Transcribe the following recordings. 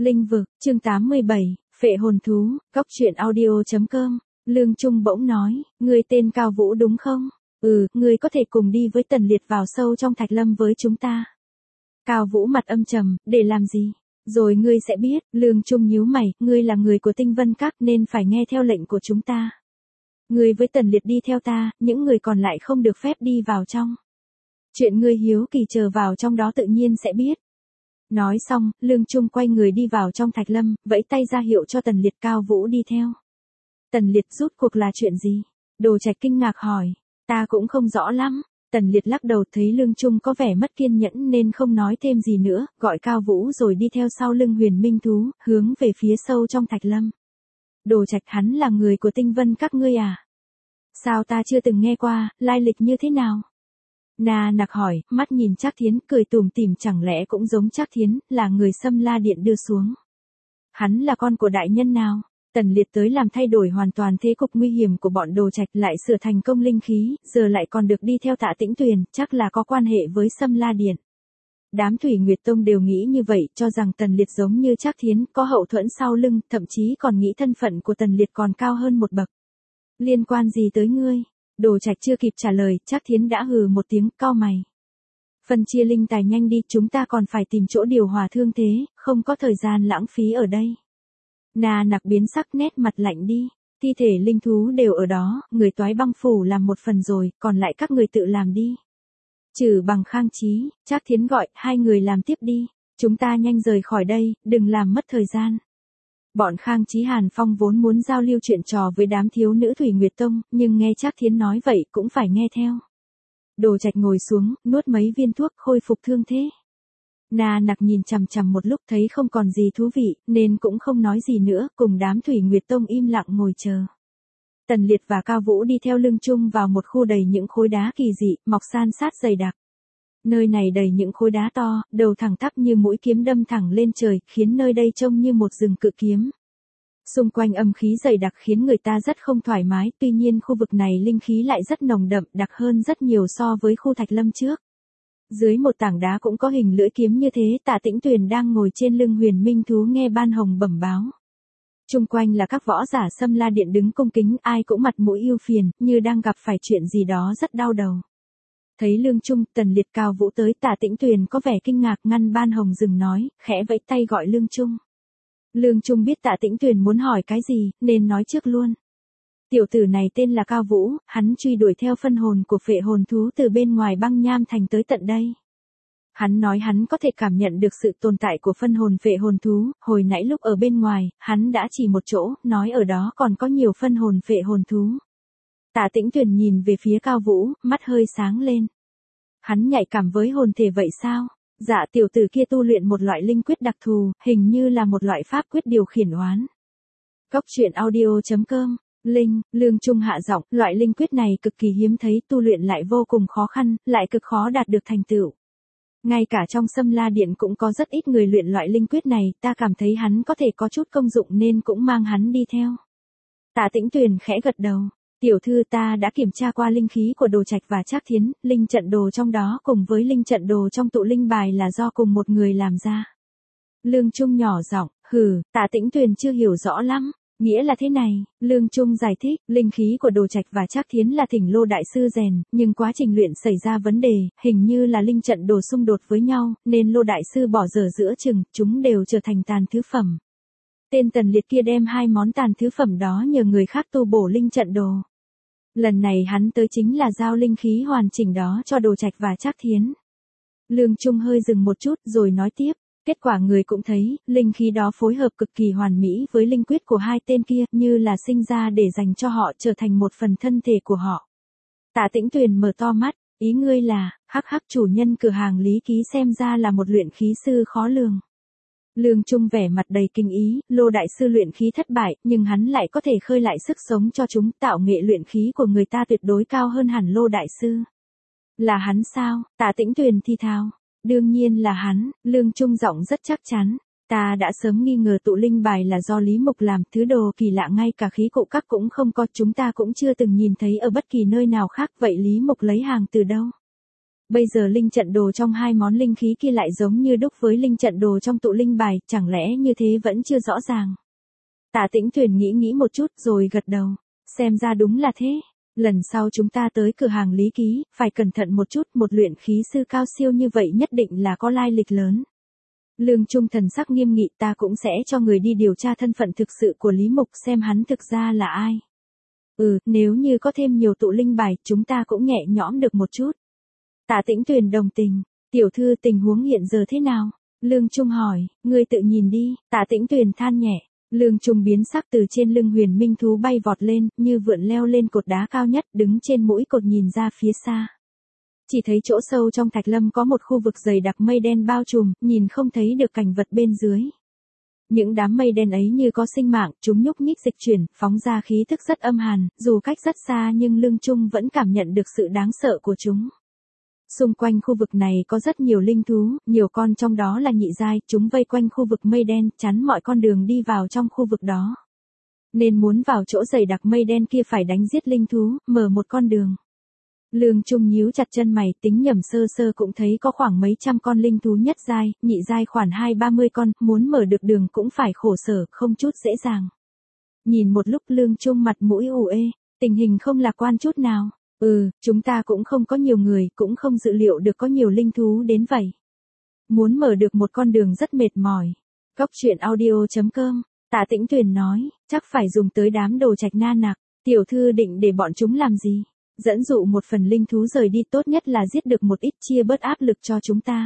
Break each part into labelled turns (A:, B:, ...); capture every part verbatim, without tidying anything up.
A: Linh vực, chương tám mươi bảy, phệ hồn thú, góc truyện audio.com. Lương Trung bỗng nói, ngươi tên Cao Vũ đúng không? Ừ, ngươi có thể cùng đi với Tần Liệt vào sâu trong Thạch Lâm với chúng ta. Cao Vũ mặt âm trầm, để làm gì? Rồi ngươi sẽ biết. Lương Trung nhíu mày, ngươi là người của Tinh Vân Các nên phải nghe theo lệnh của chúng ta. Ngươi với Tần Liệt đi theo ta, những người còn lại không được phép đi vào trong. Chuyện ngươi hiếu kỳ chờ vào trong đó tự nhiên sẽ biết. Nói xong, Lương Trung quay người đi vào trong Thạch Lâm, vẫy tay ra hiệu cho Tần Liệt. Cao Vũ đi theo. Tần Liệt rút cuộc là chuyện gì? Đồ Trạch kinh ngạc hỏi. Ta cũng không rõ lắm. Tần Liệt lắc đầu, thấy Lương Trung có vẻ mất kiên nhẫn nên không nói thêm gì nữa, gọi Cao Vũ rồi đi theo sau lưng Huyền Minh Thú, hướng về phía sâu trong Thạch Lâm. Đồ Trạch, hắn là người của Tinh Vân Các ngươi à? Sao ta chưa từng nghe qua, lai lịch như thế nào? Na Nặc hỏi, mắt nhìn Trác Thiến, cười tủm tỉm, chẳng lẽ cũng giống Trác Thiến, là người Xâm La Điện đưa xuống. Hắn là con của đại nhân nào? Tần Liệt tới làm thay đổi hoàn toàn thế cục nguy hiểm của bọn Đồ Trạch, lại sửa thành công linh khí, giờ lại còn được đi theo Tạ Tĩnh Tuyền, chắc là có quan hệ với Xâm La Điện. Đám Thủy Nguyệt Tông đều nghĩ như vậy, cho rằng Tần Liệt giống như Trác Thiến, có hậu thuẫn sau lưng, thậm chí còn nghĩ thân phận của Tần Liệt còn cao hơn một bậc. Liên quan gì tới ngươi? Đồ Trạch chưa kịp trả lời, Trác Thiến đã hừ một tiếng, cau mày. Phân chia linh tài nhanh đi, chúng ta còn phải tìm chỗ điều hòa thương thế, không có thời gian lãng phí ở đây. Na Nặc biến sắc, nét mặt lạnh đi. Thi thể linh thú đều ở đó, người Toái Băng phủ làm một phần rồi, còn lại các người tự làm đi. Trừ Bằng, Khang Chí, Trác Thiến gọi, hai người làm tiếp đi. Chúng ta nhanh rời khỏi đây, đừng làm mất thời gian. Bọn Khang Chí, Hàn Phong vốn muốn giao lưu chuyện trò với đám thiếu nữ Thủy Nguyệt Tông, nhưng nghe Trác Thiến nói vậy cũng phải nghe theo. Đồ Trạch ngồi xuống, nuốt mấy viên thuốc khôi phục thương thế. Na Nặc nhìn chằm chằm một lúc thấy không còn gì thú vị, nên cũng không nói gì nữa, cùng đám Thủy Nguyệt Tông im lặng ngồi chờ. Tần Liệt và Cao Vũ đi theo Lương Trung vào một khu đầy những khối đá kỳ dị, mọc san sát dày đặc. Nơi này đầy những khối đá to, đầu thẳng tắp như mũi kiếm đâm thẳng lên trời, khiến nơi đây trông như một rừng cự kiếm. Xung quanh âm khí dày đặc khiến người ta rất không thoải mái, tuy nhiên khu vực này linh khí lại rất nồng đậm, đặc hơn rất nhiều so với khu Thạch Lâm trước. Dưới một tảng đá cũng có hình lưỡi kiếm như thế, Tạ Tĩnh Tuyền đang ngồi trên lưng Huyền Minh Thú nghe Ban Hồng bẩm báo. Chung quanh là các võ giả Xâm La Điện đứng cung kính, ai cũng mặt mũi ưu phiền, như đang gặp phải chuyện gì đó rất đau đầu. Thấy Lương Trung, Tần Liệt, Cao Vũ tới, Tạ Tĩnh Tuyền có vẻ kinh ngạc, ngăn Ban Hồng dừng nói, khẽ vẫy tay gọi Lương Trung. Lương Trung biết Tạ Tĩnh Tuyền muốn hỏi cái gì, nên nói trước luôn. Tiểu tử này tên là Cao Vũ, hắn truy đuổi theo phân hồn của phệ hồn thú từ bên ngoài Băng Nham Thành tới tận đây. Hắn nói hắn có thể cảm nhận được sự tồn tại của phân hồn phệ hồn thú, hồi nãy lúc ở bên ngoài, hắn đã chỉ một chỗ, nói ở đó còn có nhiều phân hồn phệ hồn thú. Tạ Tĩnh Tuyền nhìn về phía Cao Vũ, mắt hơi sáng lên. Hắn nhạy cảm với hồn thể vậy sao? Dạ, tiểu tử kia tu luyện một loại linh quyết đặc thù, hình như là một loại pháp quyết điều khiển oán. Góc truyện audio.com. Linh, Lương Trung hạ giọng, loại linh quyết này cực kỳ hiếm thấy, tu luyện lại vô cùng khó khăn, lại cực khó đạt được thành tựu. Ngay cả trong Xâm La Điện cũng có rất ít người luyện loại linh quyết này, ta cảm thấy hắn có thể có chút công dụng nên cũng mang hắn đi theo. Tạ Tĩnh Tuyền khẽ gật đầu. Tiểu thư, ta đã kiểm tra qua linh khí của Đồ Trạch và Trác Thiến, linh trận đồ trong đó cùng với linh trận đồ trong tụ linh bài là do cùng một người làm ra. Lương Trung nhỏ giọng, hừ, Tạ Tĩnh Tuyền chưa hiểu rõ lắm. Nghĩa là thế này, Lương Trung giải thích, linh khí của Đồ Trạch và Trác Thiến là thỉnh Lô đại sư rèn, nhưng quá trình luyện xảy ra vấn đề, hình như là linh trận đồ xung đột với nhau, nên Lô đại sư bỏ dở giữa chừng, chúng đều trở thành tàn thứ phẩm. Tên Tần Liệt kia đem hai món tàn thứ phẩm đó nhờ người khác tu bổ linh trận đồ. Lần này hắn tới chính là giao linh khí hoàn chỉnh đó cho Đồ Trạch và Trác Thiến. Lương Trung hơi dừng một chút rồi nói tiếp. Kết quả người cũng thấy, linh khí đó phối hợp cực kỳ hoàn mỹ với linh quyết của hai tên kia, như là sinh ra để dành cho họ, trở thành một phần thân thể của họ. Tạ Tĩnh Tuyền mở to mắt, ý ngươi là, hắc hắc, chủ nhân cửa hàng Lý Ký xem ra là một luyện khí sư khó lường. Lương Trung vẻ mặt đầy kinh ý, Lô đại sư luyện khí thất bại, nhưng hắn lại có thể khơi lại sức sống cho chúng, tạo nghệ luyện khí của người ta tuyệt đối cao hơn hẳn Lô đại sư. Là hắn sao? Tạ Tĩnh Tuyền thi thào. Đương nhiên là hắn, Lương Trung giọng rất chắc chắn. Ta đã sớm nghi ngờ tụ linh bài là do Lý Mục làm, thứ đồ kỳ lạ ngay cả khí cụ các cũng không có, chúng ta cũng chưa từng nhìn thấy ở bất kỳ nơi nào khác, vậy Lý Mục lấy hàng từ đâu? Bây giờ linh trận đồ trong hai món linh khí kia lại giống như đúc với linh trận đồ trong tụ linh bài, chẳng lẽ như thế vẫn chưa rõ ràng. Tạ Tĩnh Tuyền nghĩ nghĩ một chút rồi gật đầu. Xem ra đúng là thế. Lần sau chúng ta tới cửa hàng lý ký, phải cẩn thận một chút, một luyện khí sư cao siêu như vậy nhất định là có lai lịch lớn. Lương Trung thần sắc nghiêm nghị, ta cũng sẽ cho người đi điều tra thân phận thực sự của Lý Mục xem hắn thực ra là ai. Ừ, nếu như có thêm nhiều tụ linh bài, chúng ta cũng nhẹ nhõm được một chút. Tạ Tĩnh Tuyền đồng tình, tiểu thư tình huống hiện giờ thế nào? Lương Trung hỏi, ngươi tự nhìn đi, Tạ Tĩnh Tuyền than nhẹ. Lương Trung biến sắc từ trên lưng huyền minh thú bay vọt lên, như vượn leo lên cột đá cao nhất, đứng trên mũi cột nhìn ra phía xa. Chỉ thấy chỗ sâu trong thạch lâm có một khu vực dày đặc mây đen bao trùm, nhìn không thấy được cảnh vật bên dưới. Những đám mây đen ấy như có sinh mạng, chúng nhúc nhích dịch chuyển, phóng ra khí thức rất âm hàn, dù cách rất xa nhưng Lương Trung vẫn cảm nhận được sự đáng sợ của chúng. Xung quanh khu vực này có rất nhiều linh thú, nhiều con trong đó là nhị giai, chúng vây quanh khu vực mây đen, chắn mọi con đường đi vào trong khu vực đó. Nên muốn vào chỗ dày đặc mây đen kia phải đánh giết linh thú, mở một con đường. Lương Trung nhíu chặt chân mày, tính nhầm sơ sơ cũng thấy có khoảng mấy trăm con linh thú nhất giai, nhị giai khoảng hai ba mươi con, muốn mở được đường cũng phải khổ sở, không chút dễ dàng. Nhìn một lúc Lương Trung mặt mũi ủ ê, tình hình không lạc quan chút nào. Ừ, chúng ta cũng không có nhiều người, cũng không dự liệu được có nhiều linh thú đến vậy. Muốn mở được một con đường rất mệt mỏi. Cóc truyện audio chấm com, Tạ Tĩnh Tuyền nói, chắc phải dùng tới đám đồ trạch na nặc, tiểu thư định để bọn chúng làm gì? Dẫn dụ một phần linh thú rời đi, tốt nhất là giết được một ít chia bớt áp lực cho chúng ta.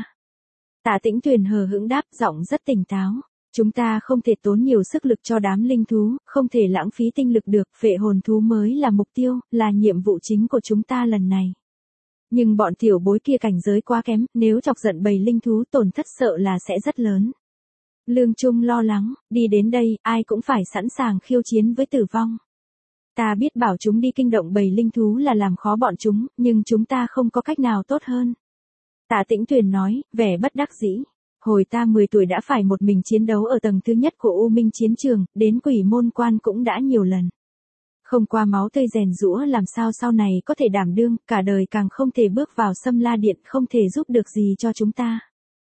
A: Tạ Tĩnh Tuyền hờ hững đáp, giọng rất tỉnh táo. Chúng ta không thể tốn nhiều sức lực cho đám linh thú, không thể lãng phí tinh lực được, phệ hồn thú mới là mục tiêu, là nhiệm vụ chính của chúng ta lần này. Nhưng bọn tiểu bối kia cảnh giới quá kém, nếu chọc giận bầy linh thú tổn thất sợ là sẽ rất lớn. Lương Trung lo lắng, đi đến đây, ai cũng phải sẵn sàng khiêu chiến với tử vong. Ta biết bảo chúng đi kinh động bầy linh thú là làm khó bọn chúng, nhưng chúng ta không có cách nào tốt hơn. Tạ Tĩnh Tuyền nói, vẻ bất đắc dĩ. Hồi ta mười tuổi đã phải một mình chiến đấu ở tầng thứ nhất của U Minh chiến trường, đến quỷ môn quan cũng đã nhiều lần. Không qua máu tươi rèn giũa làm sao sau này có thể đảm đương, cả đời càng không thể bước vào Sâm La Điện, không thể giúp được gì cho chúng ta.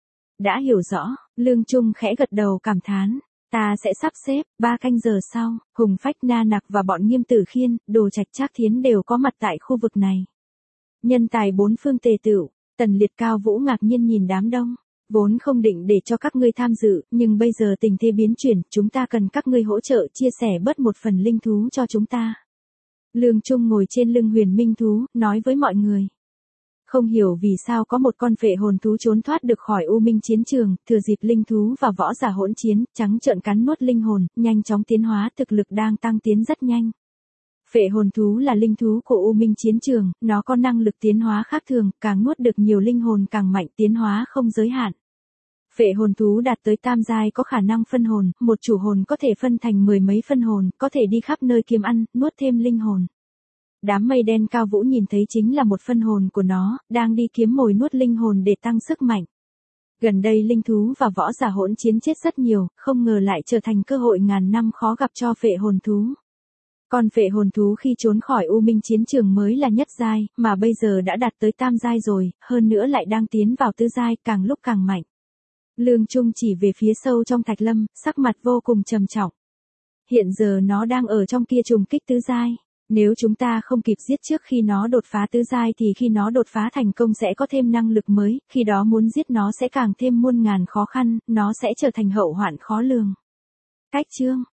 A: Đã hiểu rõ, Lương Trung khẽ gật đầu cảm thán. Ta sẽ sắp xếp, ba canh giờ sau, Hùng Phách Na Nặc và bọn Nghiêm Tử Khiên, Đồ Trạch Trác Thiến đều có mặt tại khu vực này. Nhân tài bốn phương tề tựu, Tần Liệt Cao Vũ ngạc nhiên nhìn đám đông. Vốn không định để cho các ngươi tham dự, nhưng bây giờ tình thế biến chuyển, chúng ta cần các ngươi hỗ trợ chia sẻ bớt một phần linh thú cho chúng ta. Lương Trung ngồi trên lưng huyền minh thú, nói với mọi người. Không hiểu vì sao có một con phệ hồn thú trốn thoát được khỏi U Minh chiến trường, thừa dịp linh thú và võ giả hỗn chiến, trắng trợn cắn nuốt linh hồn, nhanh chóng tiến hóa, thực lực đang tăng tiến rất nhanh. Phệ hồn thú là linh thú của U Minh chiến trường, nó có năng lực tiến hóa khác thường, càng nuốt được nhiều linh hồn càng mạnh, tiến hóa không giới hạn. Phệ hồn thú đạt tới tam giai có khả năng phân hồn, một chủ hồn có thể phân thành mười mấy phân hồn, có thể đi khắp nơi kiếm ăn, nuốt thêm linh hồn. Đám mây đen cao vũ nhìn thấy chính là một phân hồn của nó, đang đi kiếm mồi nuốt linh hồn để tăng sức mạnh. Gần đây linh thú và võ giả hỗn chiến chết rất nhiều, không ngờ lại trở thành cơ hội ngàn năm khó gặp cho phệ hồn thú. Còn phệ hồn thú khi trốn khỏi U Minh chiến trường mới là nhất giai, mà bây giờ đã đạt tới tam giai rồi, hơn nữa lại đang tiến vào tứ giai, càng lúc càng mạnh. Lương Trung chỉ về phía sâu trong thạch lâm, sắc mặt vô cùng trầm trọng. Hiện giờ nó đang ở trong kia trùng kích tứ giai. Nếu chúng ta không kịp giết trước khi nó đột phá tứ giai thì khi nó đột phá thành công sẽ có thêm năng lực mới, khi đó muốn giết nó sẽ càng thêm muôn ngàn khó khăn, nó sẽ trở thành hậu hoạn khó lường. Cách chương